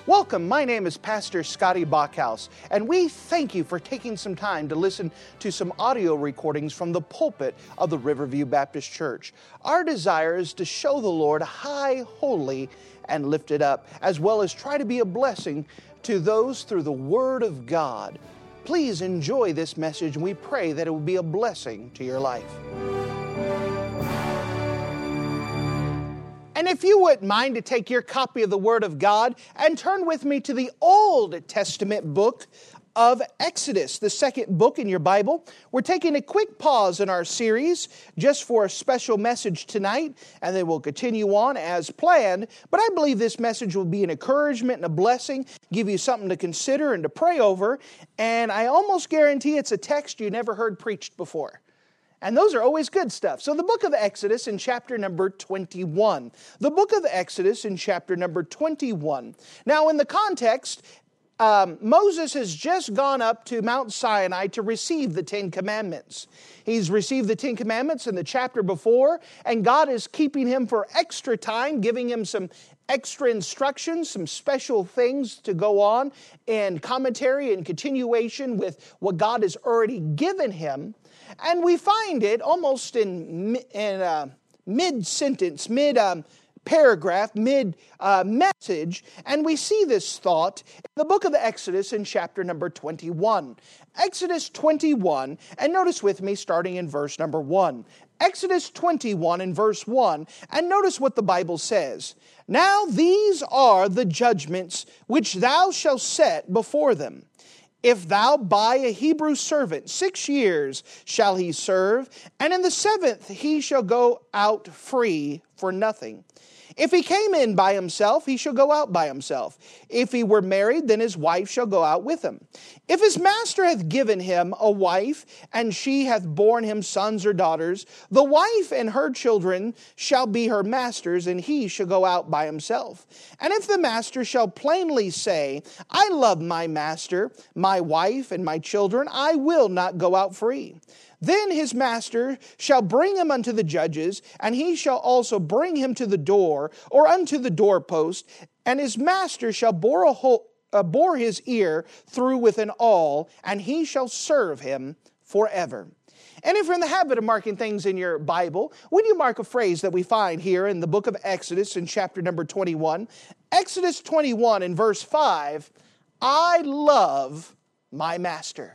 Welcome, my name is Pastor Scotty Bachhaus, and we thank you for taking some time to listen to some audio recordings from the pulpit of the Riverview Baptist Church. Our desire is to show the Lord high, holy, and lifted up, as well as try to be a blessing to those through the Word of God. Please enjoy this message, and we pray that it will be a blessing to your life. And if you wouldn't mind to take your copy of the Word of God and turn with me to the Old Testament book of Exodus, the second book in your Bible. We're taking a quick pause in our series just for a special message tonight, and then we'll continue on as planned. But I believe this message will be an encouragement and a blessing, give you something to consider and to pray over, and I almost guarantee it's a text you never heard preached before. And those are always good stuff. So the book of Exodus in chapter number 21. The book of Exodus in chapter number 21. Now in the context, Moses has just gone up to Mount Sinai to receive the Ten Commandments. He's received the Ten Commandments in the chapter before, and God is keeping him for extra time, giving him some extra instructions, some special things to go on, and commentary and continuation with what God has already given him. And we find it almost in mid-sentence, mid-paragraph, mid-message, and we see this thought in the book of the Exodus in chapter number 21. Exodus 21, and notice with me starting in verse number 1. Exodus 21 and verse 1, and notice what the Bible says. Now these are the judgments which thou shalt set before them. If thou buy a Hebrew servant, 6 years shall he serve, and in the 7th he shall go out free for nothing. If he came in by himself, he shall go out by himself. If he were married, then his wife shall go out with him. If his master hath given him a wife, and she hath borne him sons or daughters, the wife and her children shall be her master's, and he shall go out by himself. And if the master shall plainly say, I love my master, my wife, and my children, I will not go out free. Then his master shall bring him unto the judges, and he shall also bring him to the door, or unto the doorpost, and his master shall bore his ear through with an awl, and he shall serve him forever. And if you're in the habit of marking things in your Bible, would you mark a phrase that we find here in the book of Exodus in chapter number 21? Exodus 21 in verse 5, I love my master.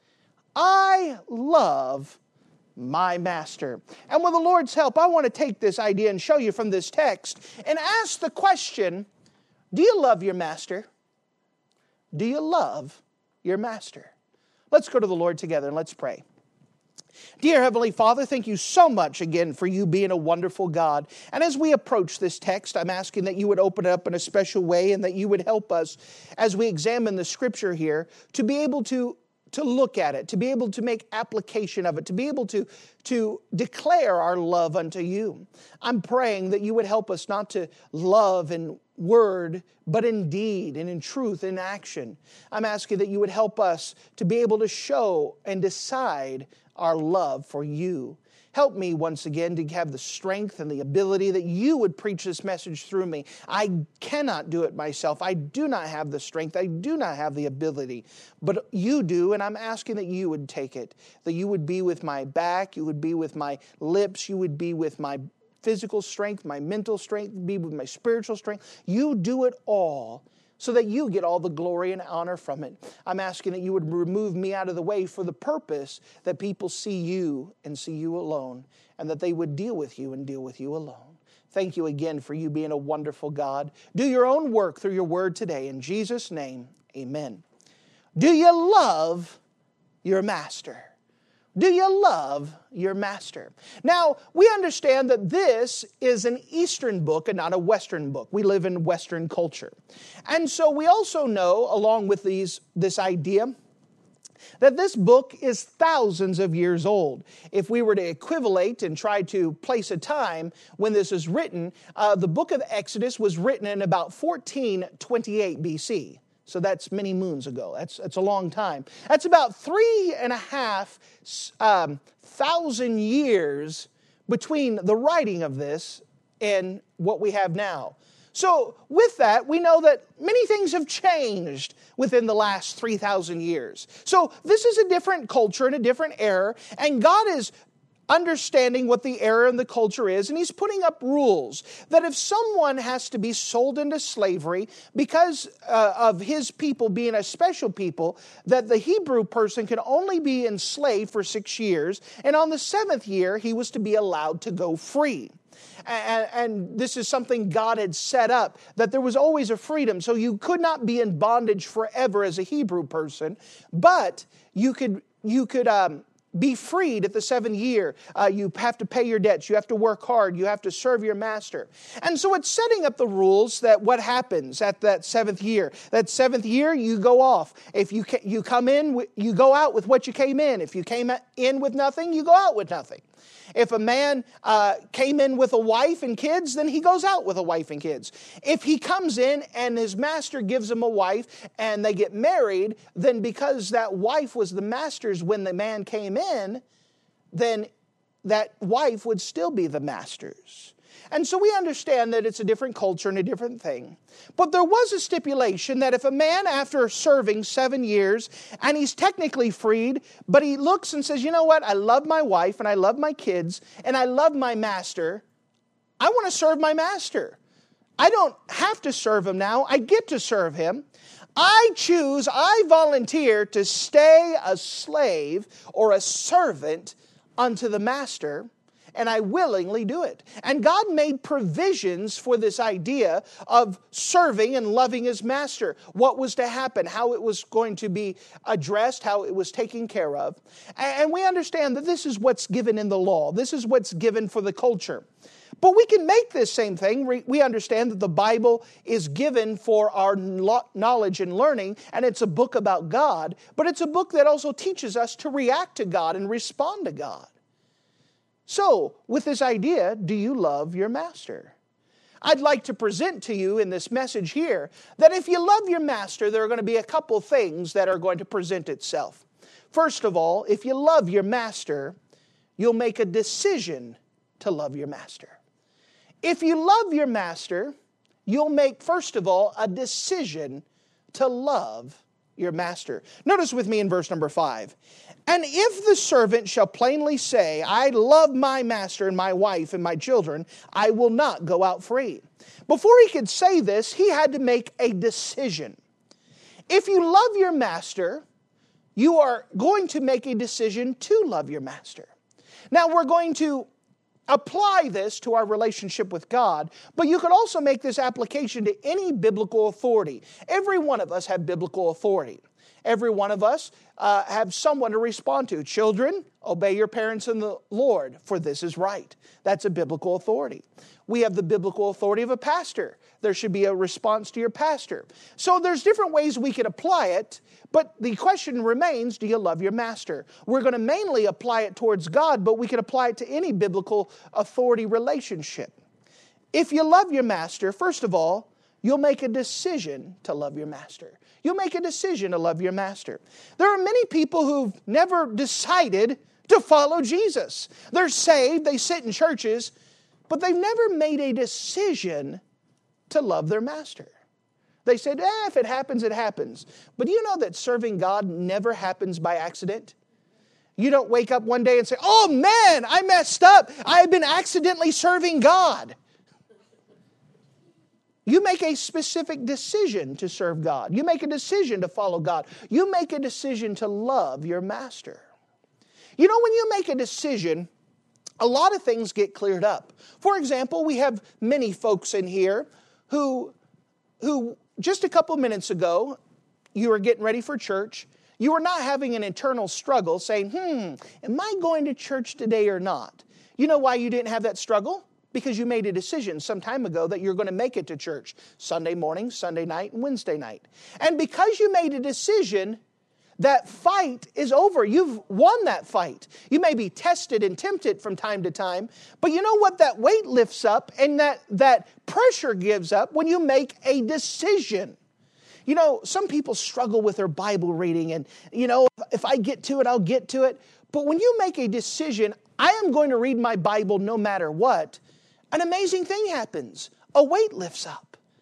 I love my master. And with the Lord's help, I want to take this idea and show you from this text and ask the question, do you love your master? Do you love your master? Let's go to the Lord together and let's pray. Dear Heavenly Father, thank you so much again for you being a wonderful God. And as we approach this text, I'm asking that you would open it up in a special way and that you would help us as we examine the scripture here to be able to look at it, to be able to make application of it, to be able to declare our love unto you. I'm praying that you would help us not to love in word, but in deed and in truth, in action. I'm asking that you would help us to be able to show and decide our love for you. Help me once again to have the strength and the ability that you would preach this message through me. I cannot do it myself. I do not have the strength. I do not have the ability. But you do, and I'm asking that you would take it. That you would be with my back. You would be with my lips. You would be with my physical strength, my mental strength, be with my spiritual strength. You do it all so that you get all the glory and honor from it. I'm asking that you would remove me out of the way for the purpose that people see you and see you alone, and that they would deal with you and deal with you alone. Thank you again for you being a wonderful God. Do your own work through your word today. In Jesus' name, amen. Do you love your master? Do you love your master? Now, we understand that this is an Eastern book and not a Western book. We live in Western culture. And so we also know, along with this idea, that this book is thousands of years old. If we were to equivalate and try to place a time when this is written, the book of Exodus was written in about 1428 BC. So that's many moons ago. That's a long time. That's about 3,500 years between the writing of this and what we have now. So with that, we know that many things have changed within the last 3,000 years. So this is a different culture and a different era, and God is understanding what the era and the culture is, and He's putting up rules that if someone has to be sold into slavery because of his people being a special people, that the Hebrew person can only be enslaved for 6 years, and on the 7th year he was to be allowed to go free. And this is something God had set up, that there was always a freedom. So you could not be in bondage forever as a Hebrew person, but you could be freed at the 7th year. You have to pay your debts. You have to work hard. You have to serve your master. And so it's setting up the rules that what happens at that 7th year. That 7th year, you go off. If you come in, you go out with what you came in. If you came in with nothing, you go out with nothing. If a man came in with a wife and kids, then he goes out with a wife and kids. If he comes in and his master gives him a wife and they get married, then because that wife was the master's when the man came in, then that wife would still be the master's. And so we understand that it's a different culture and a different thing. But there was a stipulation that if a man, after serving 7 years, and he's technically freed, but he looks and says, you know what, I love my wife and I love my kids and I love my master, I want to serve my master. I don't have to serve him now, I get to serve him. I volunteer to stay a slave or a servant unto the master, and I willingly do it. And God made provisions for this idea of serving and loving His master. What was to happen, how it was going to be addressed, how it was taken care of. And we understand that this is what's given in the law. This is what's given for the culture. But we can make this same thing. We understand that the Bible is given for our knowledge and learning, and it's a book about God, but it's a book that also teaches us to react to God and respond to God. So, with this idea, do you love your master? I'd like to present to you in this message here that if you love your master, there are going to be a couple things that are going to present itself. First of all, if you love your master, you'll make a decision to love your master. If you love your master, you'll make, first of all, a decision to love your master. Notice with me in verse number 5. And if the servant shall plainly say, I love my master and my wife and my children, I will not go out free. Before he could say this, he had to make a decision. If you love your master, you are going to make a decision to love your master. Now we're going to apply this to our relationship with God, but you could also make this application to any biblical authority. Every one of us have biblical authority. Every one of us have someone to respond to. Children, obey your parents in the Lord, for this is right. That's a biblical authority. We have the biblical authority of a pastor. There should be a response to your pastor. So there's different ways we could apply it, but the question remains, do you love your master? We're going to mainly apply it towards God, but we can apply it to any biblical authority relationship. If you love your master, first of all, you'll make a decision to love your master. You'll make a decision to love your master. There are many people who've never decided to follow Jesus. They're saved, they sit in churches, but they've never made a decision to love their master. They said, if it happens, it happens. But do you know that serving God never happens by accident? You don't wake up one day and say, oh man, I messed up. I've been accidentally serving God. You make a specific decision to serve God. You make a decision to follow God. You make a decision to love your master. You know, when you make a decision, a lot of things get cleared up. For example, we have many folks in here who just a couple minutes ago, you were getting ready for church. You were not having an internal struggle saying, am I going to church today or not? You know why you didn't have that struggle? Because you made a decision some time ago that you're going to make it to church Sunday morning, Sunday night, and Wednesday night. And because you made a decision, that fight is over. You've won that fight. You may be tested and tempted from time to time, but you know what? That weight lifts up and that pressure gives up when you make a decision. You know, some people struggle with their Bible reading and, you know, if I get to it, I'll get to it. But when you make a decision, I am going to read my Bible no matter what, an amazing thing happens. A weight lifts up.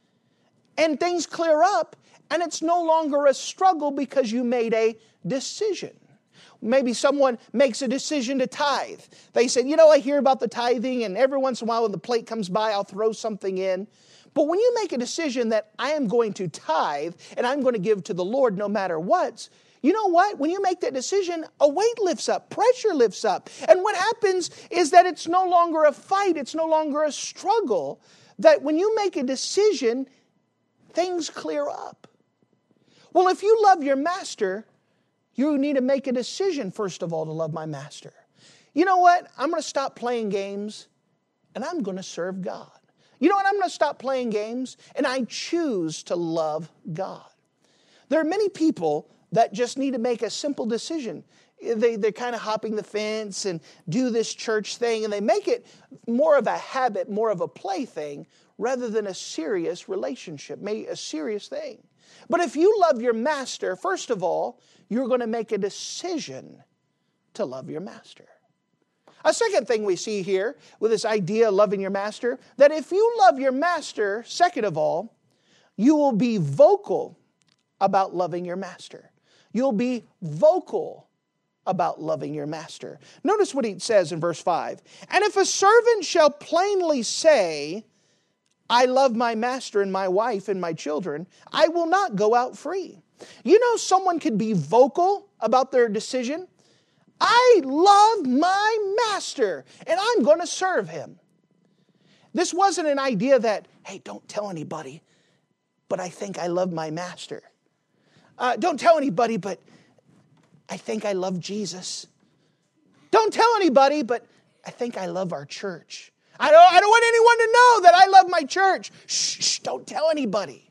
and things clear up, and it's no longer a struggle because you made a decision. Maybe someone makes a decision to tithe. They said, I hear about the tithing, and every once in a while when the plate comes by, I'll throw something in. But when you make a decision that I am going to tithe, and I'm going to give to the Lord no matter what, you know what? When you make that decision, a weight lifts up, pressure lifts up. And what happens is that it's no longer a fight, it's no longer a struggle. That when you make a decision, things clear up. Well, if you love your master, you need to make a decision, first of all, to love my master. You know what? I'm going to stop playing games, and I'm going to serve God. You know what? I'm going to stop playing games, and I choose to love God. There are many people that just need to make a simple decision. They're kind of hopping the fence and do this church thing, and they make it more of a habit, more of a play thing, rather than a serious relationship, a serious thing. But if you love your master, first of all, you're going to make a decision to love your master. A second thing we see here with this idea of loving your master, that if you love your master, second of all, you will be vocal about loving your master. You'll be vocal about loving your master. Notice what he says in verse 5. And if a servant shall plainly say, I love my master and my wife and my children, I will not go out free. You know, someone could be vocal about their decision. I love my master and I'm going to serve him. This wasn't an idea that, hey, don't tell anybody, but I think I love my master. Don't tell anybody, but I think I love Jesus. Don't tell anybody, but I think I love our church. I don't want anyone to know that I love my church. Shh, don't tell anybody.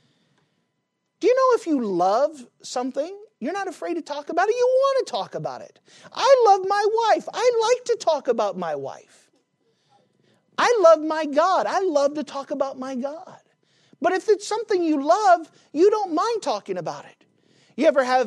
Do you know if you love something, you're not afraid to talk about it? You want to talk about it. I love my wife. I like to talk about my wife. I love my God. I love to talk about my God. But if it's something you love, you don't mind talking about it. You ever have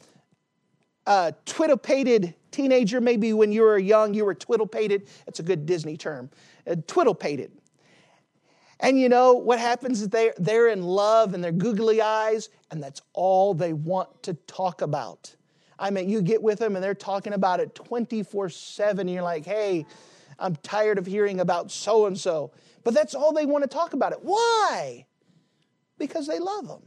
a twiddle-pated teenager? Maybe when you were young, you were twiddle-pated. It's a good Disney term. Twiddle-pated. And you know what happens is they're in love and they're googly eyes, and that's all they want to talk about. I mean, you get with them and they're talking about it 24/7. And you're like, hey, I'm tired of hearing about so-and-so. But that's all they want to talk about it. Why? Because they love him.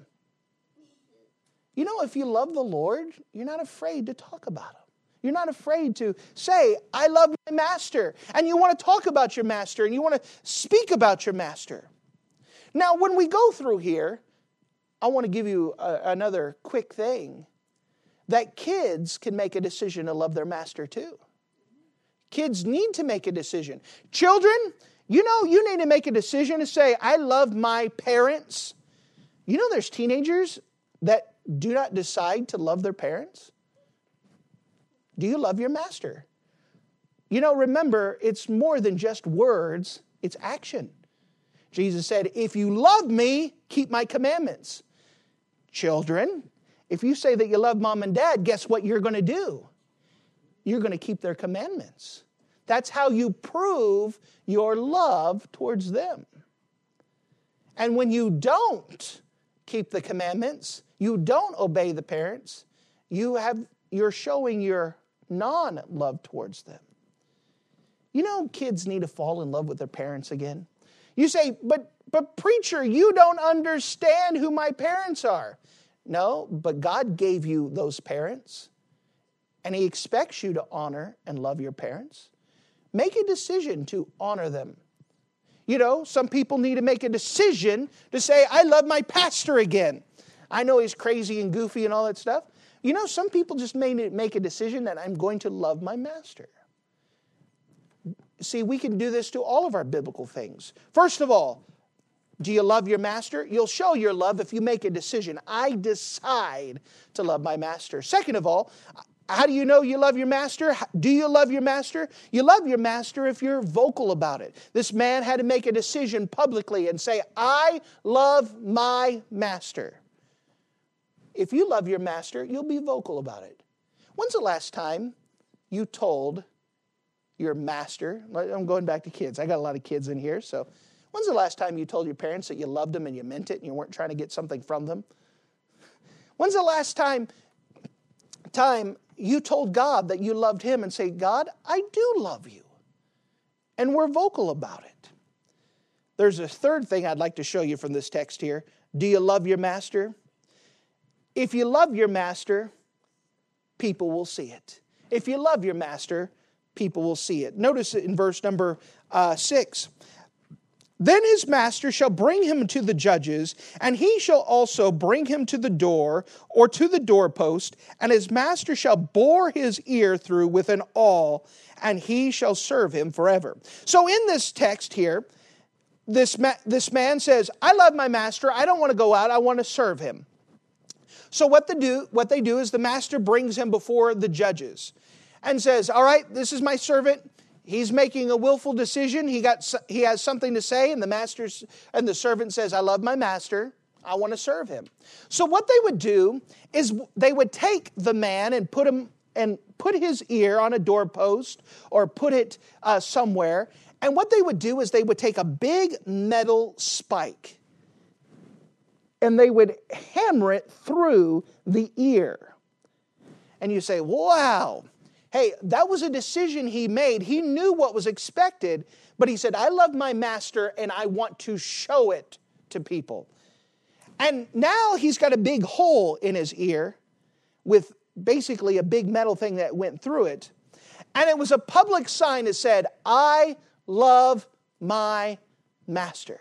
You know, if you love the Lord, you're not afraid to talk about him. You're not afraid to say, I love my master. And you want to talk about your master and you want to speak about your master. Now, when we go through here, I want to give you another quick thing. That kids can make a decision to love their master too. Kids need to make a decision. Children, you know, you need to make a decision to say, I love my parents. You know, there's teenagers that do not decide to love their parents. Do you love your master? You know, remember, it's more than just words, it's action. Jesus said, if you love me, keep my commandments. Children, if you say that you love mom and dad, guess what you're going to do? You're going to keep their commandments. That's how you prove your love towards them. And when you don't keep the commandments, you don't obey the parents, you're showing your non-love towards them. You know, kids need to fall in love with their parents again. You say, but preacher, you don't understand who my parents are. No, but God gave you those parents, and He expects you to honor and love your parents. Make a decision to honor them. You know, some people need to make a decision to say, I love my pastor again. I know he's crazy and goofy and all that stuff. You know, some people just make a decision that I'm going to love my master. See, we can do this to all of our biblical things. First of all, do you love your master? You'll show your love if you make a decision. I decide to love my master. Second of all, how do you know you love your master? Do you love your master? You love your master if you're vocal about it. This man had to make a decision publicly and say, I love my master. If you love your master, you'll be vocal about it. When's the last time you told your master, I'm going back to kids. I got a lot of kids in here, so When's the last time you told your parents that you loved them and you meant it and you weren't trying to get something from them? When's the last time you told God that you loved Him and say, God, I do love you? And we're vocal about it. There's a third thing I'd like to show you from this text here. Do you love your master? If you love your master, people will see it. If you love your master, people will see it. Notice it in verse number 6. Then his master shall bring him to the judges, and he shall also bring him to the door or to the doorpost, and his master shall bore his ear through with an awl, and he shall serve him forever. So in this text here, this man says, I love my master, I don't want to go out, I want to serve him. So what they do is the master brings him before the judges and says, all right, this is my servant. He's making a willful decision. He has something to say, and the servant says, I love my master. I want to serve him. So what they would do is they would take the man and put his ear on a doorpost or put it somewhere. And what they would do is they would take a big metal spike and they would hammer it through the ear. And you say, wow. Hey, that was a decision he made. He knew what was expected, but he said, I love my master and I want to show it to people. And now he's got a big hole in his ear with basically a big metal thing that went through it. And it was a public sign that said, I love my master.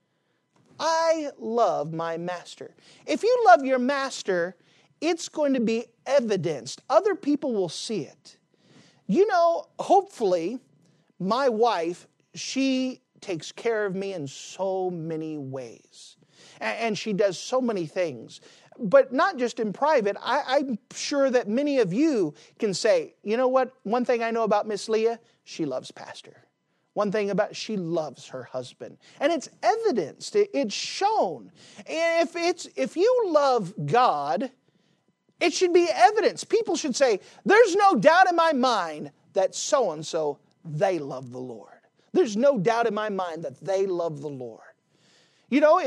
I love my master. If you love your master, it's going to be evidenced. Other people will see it. You know, hopefully, my wife, she takes care of me in so many ways. And she does so many things. But not just in private. I'm sure that many of you can say, you know what? One thing I know about Miss Leah, she loves Pastor. One thing she loves her husband. And it's evidenced. It's shown. And if you love God, it should be evidence. People should say, there's no doubt in my mind that so-and-so, they love the Lord. There's no doubt in my mind that they love the Lord. You know,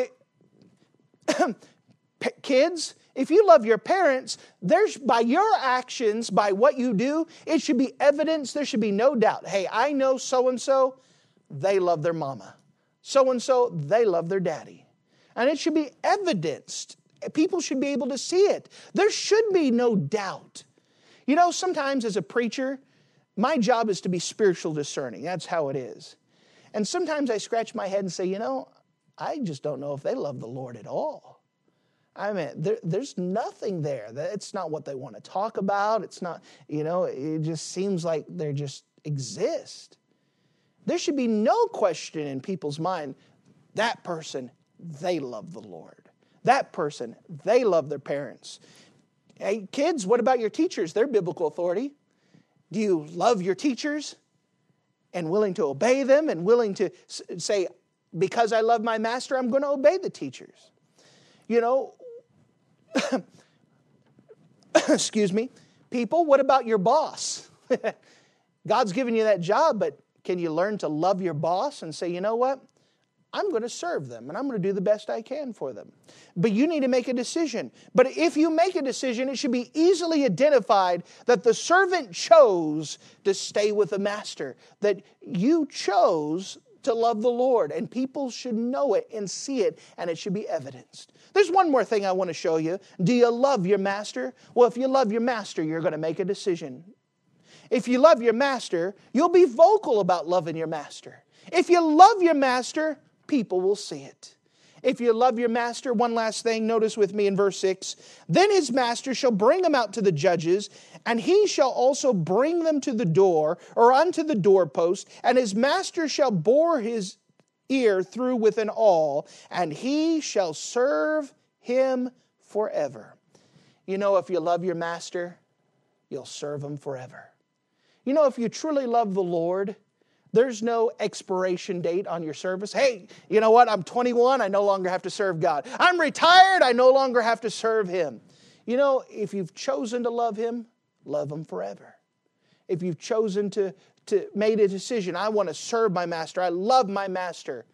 kids, if you love your parents, there's by your actions, by what you do, it should be evidence. There should be no doubt. Hey, I know so-and-so, they love their mama. So-and-so, they love their daddy. And it should be evidenced. People should be able to see it. There should be no doubt. You know, sometimes as a preacher, my job is to be spiritual discerning. That's how it is. And sometimes I scratch my head and say, you know, I just don't know if they love the Lord at all. I mean, there's nothing there. It's not what they want to talk about. It's not, you know, it just seems like they just exist. There should be no question in people's mind, that person, they love the Lord. That person, they love their parents. Hey, kids, what about your teachers? They're biblical authority. Do you love your teachers and willing to obey them and willing to say, because I love my master, I'm going to obey the teachers? You know, excuse me, people, what about your boss? God's given you that job, but can you learn to love your boss and say, you know what? I'm going to serve them and I'm going to do the best I can for them. But you need to make a decision. But if you make a decision, it should be easily identified that the servant chose to stay with the master, that you chose to love the Lord, and people should know it and see it, and it should be evidenced. There's one more thing I want to show you. Do you love your master? Well, if you love your master, you're going to make a decision. If you love your master, you'll be vocal about loving your master. If you love your master, people will see it. If you love your master, one last thing, notice with me in verse 6. Then his master shall bring him out to the judges, and he shall also bring them to the door, or unto the doorpost, and his master shall bore his ear through with an awl, and he shall serve him forever. You know, if you love your master, you'll serve him forever. You know, if you truly love the Lord, there's no expiration date on your service. Hey, you know what? I'm 21. I no longer have to serve God. I'm retired. I no longer have to serve Him. You know, if you've chosen to love Him forever. If you've chosen to made a decision, I want to serve my master, I love my master,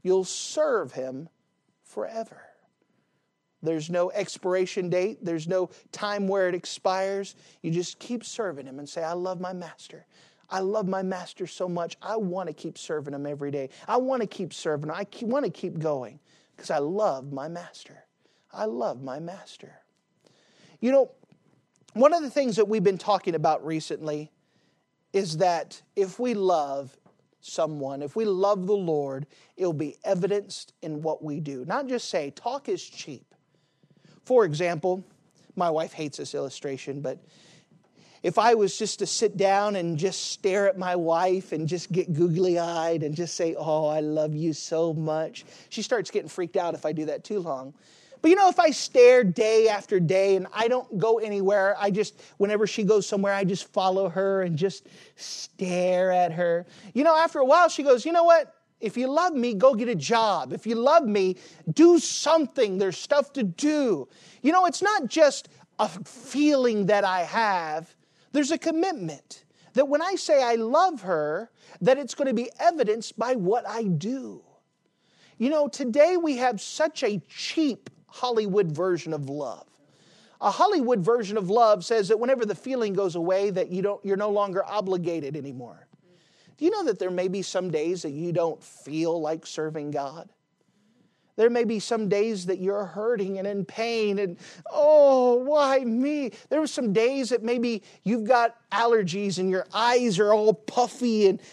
you'll serve Him forever. There's no expiration date. There's no time where it expires. You just keep serving Him and say, I love my Master. I love my Master so much. I want to keep serving Him every day. I want to keep serving Him. I want to keep going because I love my Master. I love my Master. You know, one of the things that we've been talking about recently is that if we love someone, if we love the Lord, it'll be evidenced in what we do. Not just say, talk is cheap. For example, my wife hates this illustration, but if I was just to sit down and just stare at my wife and just get googly-eyed and just say, oh, I love you so much, she starts getting freaked out if I do that too long. But you know, if I stare day after day and I don't go anywhere, whenever she goes somewhere, I just follow her and just stare at her. You know, after a while, she goes, you know what? If you love me, go get a job. If you love me, do something. There's stuff to do. You know, it's not just a feeling that I have. There's a commitment that when I say I love her, that it's going to be evidenced by what I do. You know, today we have such a cheap Hollywood version of love. A Hollywood version of love says that whenever the feeling goes away, that you're no longer obligated anymore. Do you know that there may be some days that you don't feel like serving God? There may be some days that you're hurting and in pain and, oh, why me? There are some days that maybe you've got allergies and your eyes are all puffy and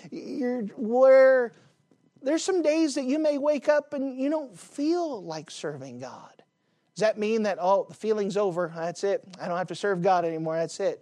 there's some days that you may wake up and you don't feel like serving God. Does that mean that, oh, the feeling's over, that's it, I don't have to serve God anymore, that's it?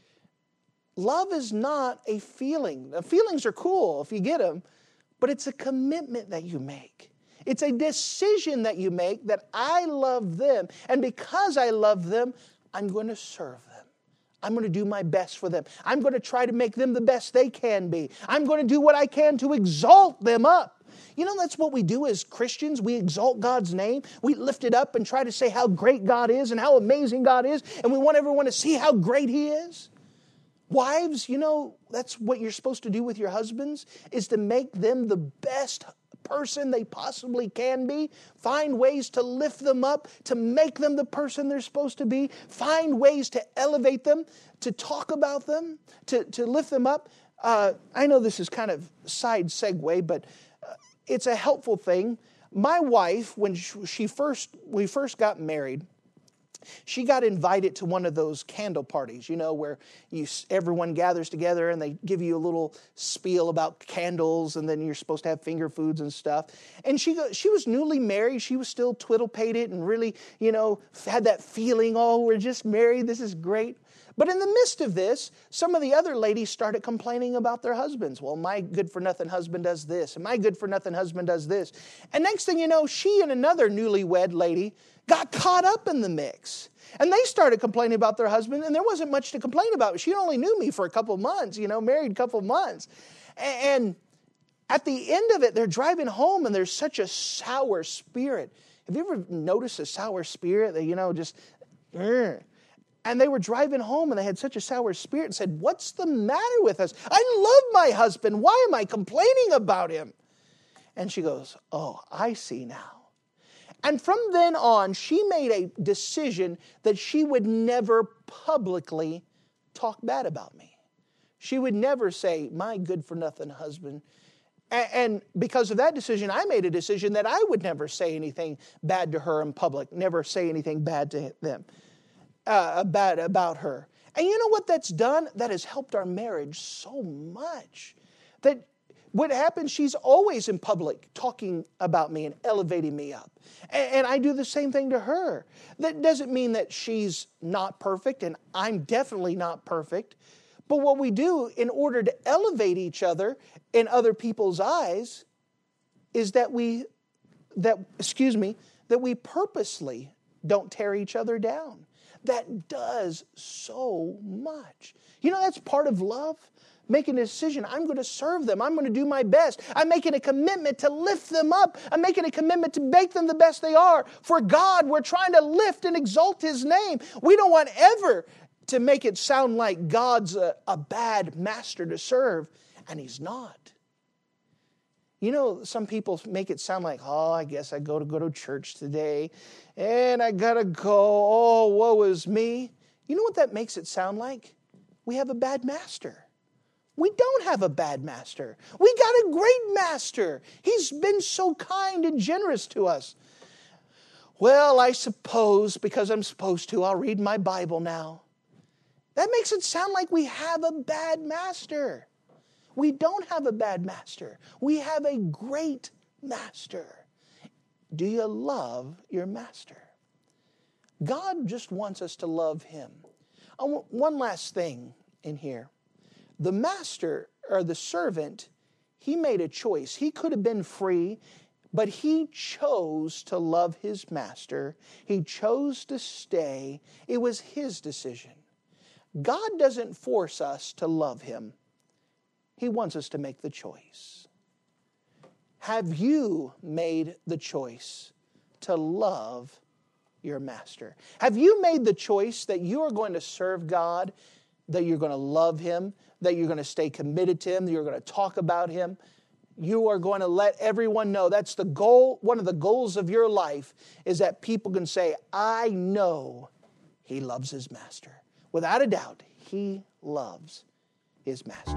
Love is not a feeling. The feelings are cool if you get them, but it's a commitment that you make. It's a decision that you make that I love them, and because I love them, I'm going to serve them. I'm going to do my best for them. I'm going to try to make them the best they can be. I'm going to do what I can to exalt them up. You know, that's what we do as Christians. We exalt God's name. We lift it up and try to say how great God is and how amazing God is, and we want everyone to see how great He is. Wives, you know, that's what you're supposed to do with your husbands, is to make them the best person they possibly can be. Find ways to lift them up, to make them the person they're supposed to be. Find ways to elevate them, to talk about them, to lift them up. I know this is kind of side segue, but it's a helpful thing. My wife, when we first got married, she got invited to one of those candle parties, you know, where everyone gathers together and they give you a little spiel about candles, and then you're supposed to have finger foods and stuff. And she was newly married. She was still twiddle-pated and really, you know, had that feeling, oh, we're just married, this is great. But in the midst of this, some of the other ladies started complaining about their husbands. Well, my good-for-nothing husband does this, and my good-for-nothing husband does this. And next thing you know, she and another newlywed lady got caught up in the mix. And they started complaining about their husband, and there wasn't much to complain about. She only knew me for a couple months, you know, married a couple months. And at the end of it, they're driving home, and there's such a sour spirit. Have you ever noticed a sour spirit that, you know, just... And they were driving home, and they had such a sour spirit and said, what's the matter with us? I love my husband. Why am I complaining about him? And she goes, oh, I see now. And from then on, she made a decision that she would never publicly talk bad about me. She would never say, my good-for-nothing husband. And because of that decision, I made a decision that I would never say anything bad to her in public, never say anything bad to them. Bad about her. And you know what that's done? That has helped our marriage so much. That what happens, she's always in public talking about me and elevating me up. And I do the same thing to her. That doesn't mean that she's not perfect, and I'm definitely not perfect. But what we do in order to elevate each other in other people's eyes is that we purposely don't tear each other down. That does so much. You know, that's part of love. Making a decision, I'm going to serve them. I'm going to do my best. I'm making a commitment to lift them up. I'm making a commitment to make them the best they are. For God, we're trying to lift and exalt His name. We don't want ever to make it sound like God's a bad master to serve, and He's not. You know, some people make it sound like, oh, I guess I go to church today, and I got to go, oh, woe is me. You know what that makes it sound like? We have a bad master. We don't have a bad master. We got a great master. He's been so kind and generous to us. Well, I suppose because I'm supposed to, I'll read my Bible now. That makes it sound like we have a bad master. We don't have a bad master. We have a great master. Do you love your master? God just wants us to love him. One last thing in here. The master or the servant, he made a choice. He could have been free, but he chose to love his master. He chose to stay. It was his decision. God doesn't force us to love him. He wants us to make the choice. Have you made the choice to love your master? Have you made the choice that you are going to serve God, that you're going to love him, that you're going to stay committed to him, that you're going to talk about him? You are going to let everyone know. That's the goal. One of the goals of your life is that people can say, I know he loves his master. Without a doubt, he loves his master.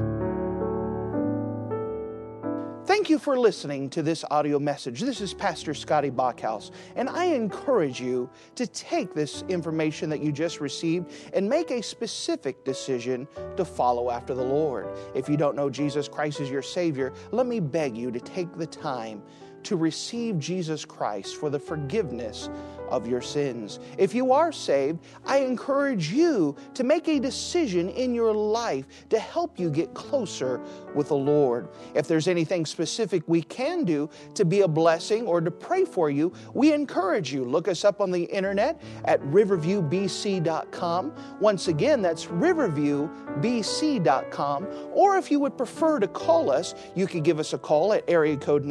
Thank you for listening to this audio message. This is Pastor Scotty Bachhaus, and I encourage you to take this information that you just received and make a specific decision to follow after the Lord. If you don't know Jesus Christ as your Savior, let me beg you to take the time to receive Jesus Christ for the forgiveness of your sins. If you are saved, I encourage you to make a decision in your life to help you get closer with the Lord. If there's anything specific we can do to be a blessing or to pray for you, we encourage you. Look us up on the internet at riverviewbc.com. Once again, that's riverviewbc.com. Or if you would prefer to call us, you can give us a call at area code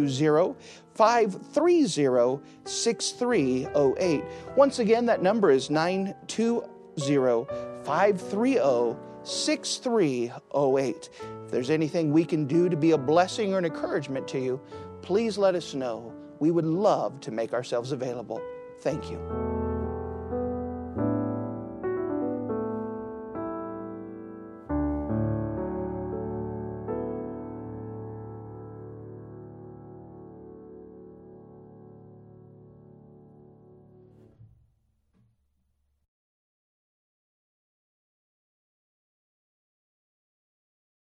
920-530-6308. Once again, that number is 920-530-6308. If there's anything we can do to be a blessing or an encouragement to you, please let us know. We would love to make ourselves available. Thank you.